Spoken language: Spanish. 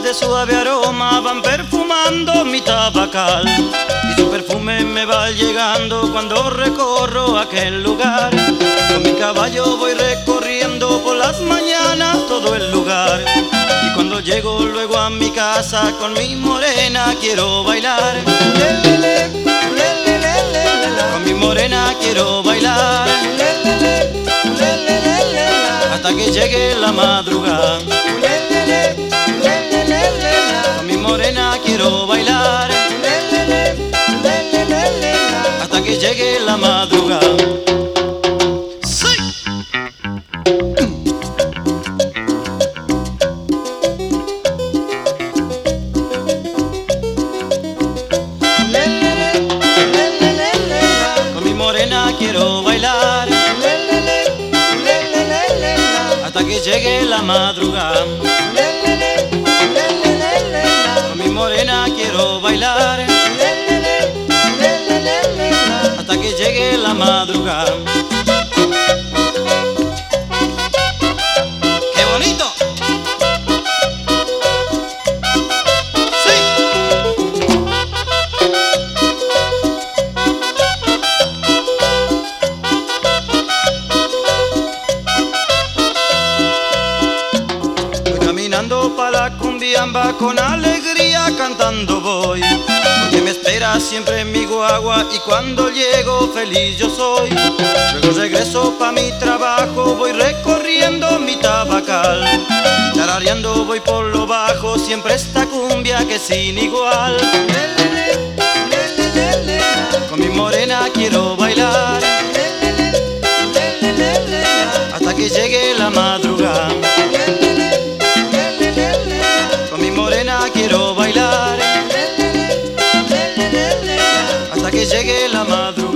de suave aroma van perfumando mi tabacal, y su perfume me va llegando cuando recorro aquel lugar. Con mi caballo voy recorriendo por las mañanas todo el lugar, y cuando llego luego a mi casa con mi morena quiero bailar. Con mi morena quiero bailar hasta que llegue la madrugada. Con mi morena quiero bailar hasta que llegue la madrugada. ¡Sí! Con mi morena quiero bailar hasta que llegue la madrugada. Con mi morena quiero bailar hasta que llegue la madrugada. ¡Qué bonito! Caminando pa' la cumbiamba con alegría cantando voy, porque me espera siempre mi guagua y cuando llego feliz yo soy. Luego regreso pa' mi trabajo, voy recorriendo mi tabacal, tarareando voy por lo bajo siempre esta cumbia que es sin igual. Con mi morena quiero bailar hasta que llegue la madrugada. Con mi morena quiero bailar hasta que llegue la madrugada.